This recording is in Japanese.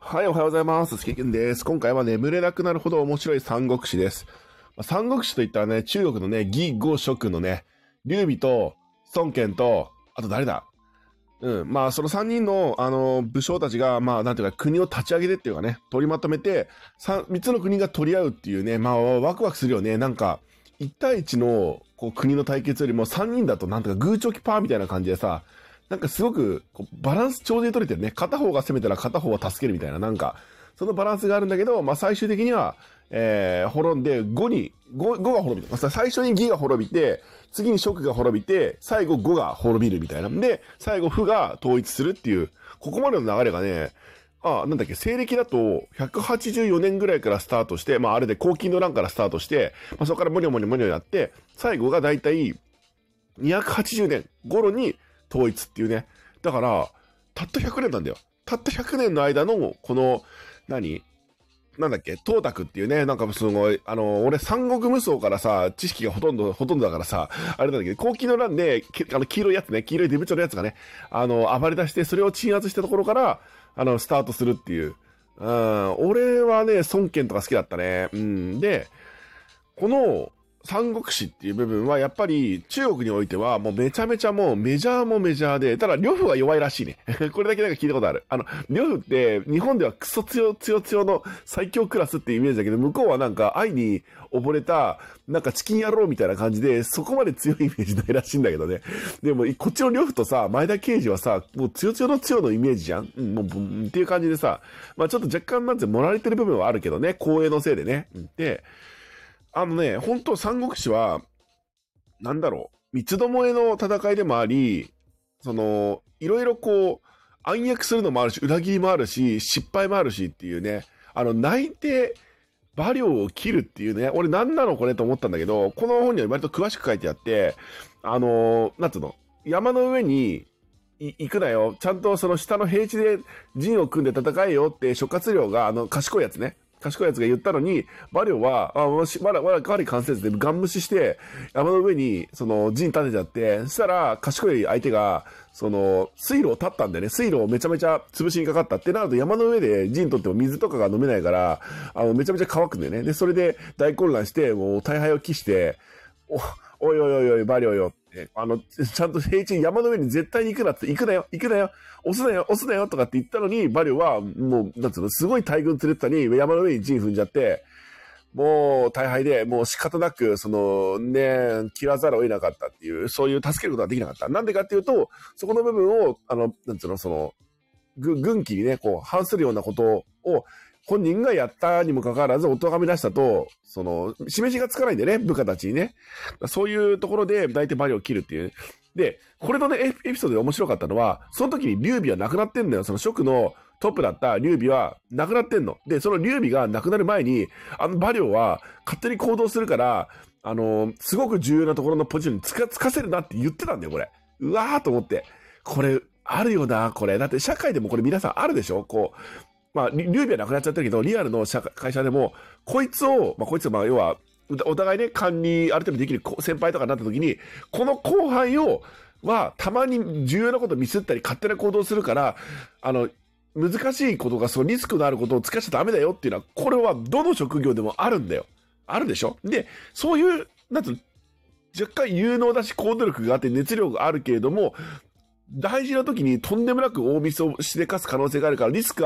はい、おはようございます。すけけんです。今回は眠れなくなるほど面白い三国志です。三国志といったらね、中国のね、義呉蜀のね、劉備と孫権と、あと誰だその三人の、武将たちが、なんていうか、国を立ち上げてっていうかね、取りまとめて、三つの国が取り合うっていうね、ワクワクするよね。なんか、一対一の、国の対決よりも三人だと、なんとかグーチョキパーみたいな感じでさ、なんかすごく、バランスちょうど取れてるね。片方が攻めたら片方は助けるみたいな、なんか、そのバランスがあるんだけど、最終的には、滅んで、5が滅びて、最初に義が滅びて、次に蜀が滅びて、最後5が滅びるみたいな。で、最後負が統一するっていう、ここまでの流れがね、西暦だと、184年ぐらいからスタートして、あれで黄金の乱からスタートして、そこからモニョモニョモニョやって、最後がだいたい280年頃に統一っていうね。だから、たった100年なんだよ。たった100年の間の、この、董卓っていうね、なんかすごい、俺三国無双からさ、知識がほとんどだからさ、あれなんだけど、黄金の乱で、黄色いやつね、黄色いデブチョのやつがね、暴れ出して、それを鎮圧したところから、スタートするっていう。俺はね、孫権とか好きだったね。で、この、三国志っていう部分はやっぱり中国においてはもうめちゃめちゃもうメジャーもメジャーで、ただ呂布は弱いらしいね。これだけなんか聞いたことある。呂布って日本ではクソ強の最強クラスっていうイメージだけど、向こうはなんか愛に溺れた、なんかチキン野郎みたいな感じで、そこまで強いイメージないらしいんだけどね。でも、こっちの呂布とさ、前田慶次はさ、もう強のイメージじゃん。もう、っていう感じでさ、ちょっと若干盛られてる部分はあるけどね、光栄のせいでね。で、本当三国志は、三つどもえの戦いでもあり、いろいろ暗躍するのもあるし、裏切りもあるし、失敗もあるしっていうね、泣いて、馬謭を切るっていうね、俺何なのこれと思ったんだけど、この本には割と詳しく書いてあって、山の上に行くなよ。ちゃんとその下の平地で陣を組んで戦えよって諸葛亮が、賢いやつね。賢いやつが言ったのに、馬謭は、我り関節でガン無視して、山の上に、陣立てちゃって、そしたら、賢い相手が、水路を立ったんだよね。水路をめちゃめちゃ潰しにかかったってなると、山の上で陣取っても水とかが飲めないから、めちゃめちゃ乾くんだよね。で、それで大混乱して、もう大敗を期して、おい、馬謭よって、ちゃんと平地に山の上に絶対に行くなって、行くなよ、押すなよとかって言ったのに、馬謭は、もう、すごい大軍連れてたに、山の上に陣踏んじゃって、もう大敗で、もう仕方なく、切らざるを得なかったっていう、そういう助けることができなかった。なんでかっていうと、そこの部分を、軍紀にね、反するようなことを、本人がやったにもかかわらず、お咎め出したと、示しがつかないんでね、部下たちにね。そういうところで、大体馬謭を切るっていう。で、これのね、エピソードで面白かったのは、その時に劉備は亡くなってんだよ。蜀のトップだった劉備は亡くなってんの。で、その劉備が亡くなる前に、馬謭は勝手に行動するから、すごく重要なところのポジションにつかせるなって言ってたんだよ、これ。うわーと思って。これ、あるよな、これ。だって社会でもこれ皆さんあるでしょ劉備は亡くなっちゃったけど、リアルの会社でも、こいつを、要は、お互いね、管理、ある程度できる先輩とかになった時に、この後輩は、たまに重要なことをミスったり、勝手な行動するから、難しいことが、リスクのあることを使っちゃダメだよっていうのは、これはどの職業でもあるんだよ。あるでしょで、そういう、若干有能だし行動力があって熱量があるけれども、大事な時にとんでもなく大ミスをしでかす可能性があるからリスク